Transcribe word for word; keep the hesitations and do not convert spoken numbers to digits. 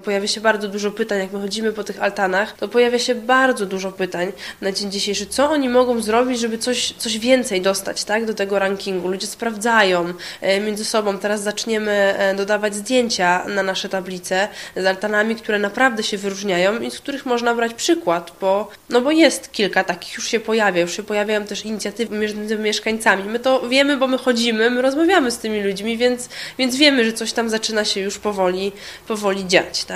Pojawia się bardzo dużo pytań, jak my chodzimy po tych altanach, to pojawia się bardzo dużo pytań na dzień dzisiejszy, co oni mogą zrobić, żeby coś, coś więcej dostać, tak, do tego rankingu. Ludzie sprawdzają między sobą. Teraz zaczniemy dodawać zdjęcia na nasze tablice z altanami, które naprawdę się wyróżniają i z których można brać przykład, bo, no bo jest kilka takich, już się pojawia, już się pojawiają też inicjatywy między mieszkańcami. My to wiemy, bo my chodzimy, my rozmawiamy z tymi ludźmi, więc, więc wiemy, że coś tam zaczyna się już powoli, powoli dziać, tak?